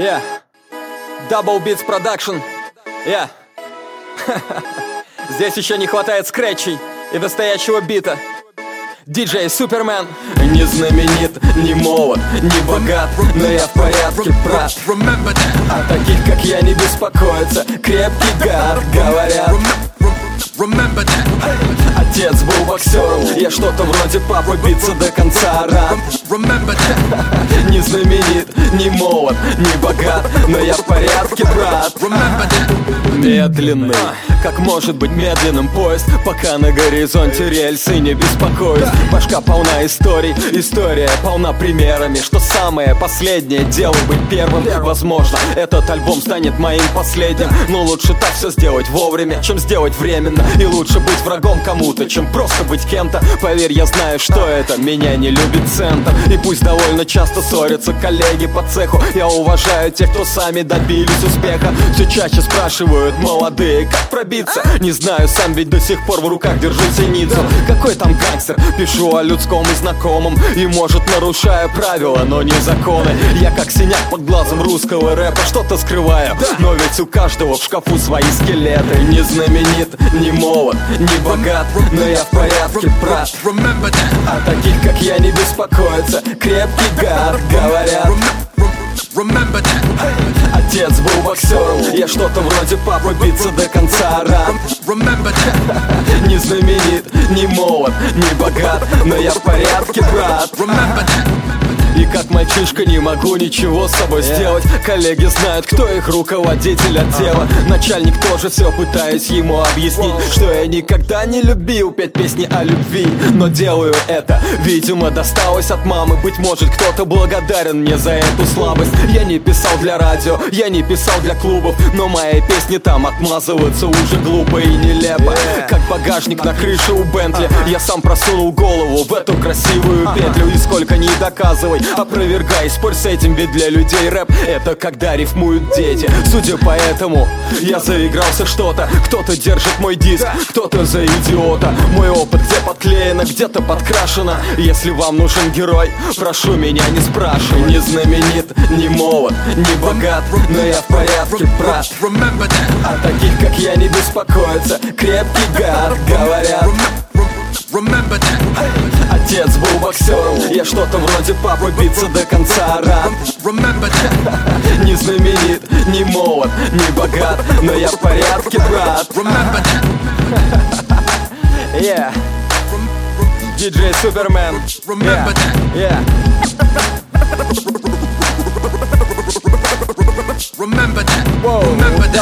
Yeah. Double Beats Production. Yeah. Здесь еще не хватает скретчей и настоящего бита. Диджей Супермен. Не знаменит, не молод, не богат, но я в порядке, брат. А таких, как я, не беспокоиться. Крепкий гад, говорят. Отец был боксером, я что-то вроде папы, биться до конца рад. Не знаменит, не молод, не богат, но я в порядке, брат. Медленный, как может быть медленным поезд, пока на горизонте рельсы не беспокоюсь. Башка полна историй, история полна примерами, что самое последнее дело быть первым. Возможно, этот альбом станет моим последним, но лучше так все сделать вовремя, чем сделать временно. И лучше быть врагом кому-то, чем просто быть кем-то. Поверь, я знаю, что это, меня не любит центр. И пусть довольно часто ссорятся коллеги по цеху, я уважаю тех, кто сами добились успеха. Все чаще спрашивают молодые, как пробиться. Не знаю сам, ведь до сих пор в руках держу зеницу. Какой там гангстер, пишу о людском и знакомом, и может нарушаю правила, но не законы. Я как синяк под глазом русского рэпа, что-то скрываю, но ведь у каждого в шкафу свои скелеты. Не знаменит, не молод, не богат, но я в порядке, брат. А таких, как я, не беспокоиться. Крепкий гад, говорят. Отец был боксером, я что-то вроде папы, биться до конца рад. Не знаменит, не молод, не богат, но я в порядке, брат. И как мальчишка не могу ничего с собой сделать. Коллеги знают, кто их руководитель отдела. Начальник тоже все пытаюсь ему объяснить, что я никогда не любил петь песни о любви, но делаю это, видимо, досталось от мамы. Быть может, кто-то благодарен мне за эту слабость. Я не писал для радио, я не писал для клубов, но мои песни там отмазываются уже глупо и нелепо. Как багажник на крыше у Бентли, я сам просунул голову в эту красивую петлю. И сколько ни доказывай, опровергай, спорь с этим, ведь для людей рэп — это когда рифмуют дети. Судя по этому, я заигрался что-то. Кто-то держит мой диск, кто-то за идиота. Мой опыт где подклеено, где-то подкрашено. Если вам нужен герой, прошу меня не спрашивай. Не знаменит, не молод, не богат, но я в порядке, брат. А таких, как я, не беспокоиться. Крепкий гад, говорят. Отец был боксером, я что-то вроде папы, биться до конца рад. Не знаменит, не молод, не богат, но я в порядке, брат. Yeah. Диджей Супермен. Yeah. Yeah.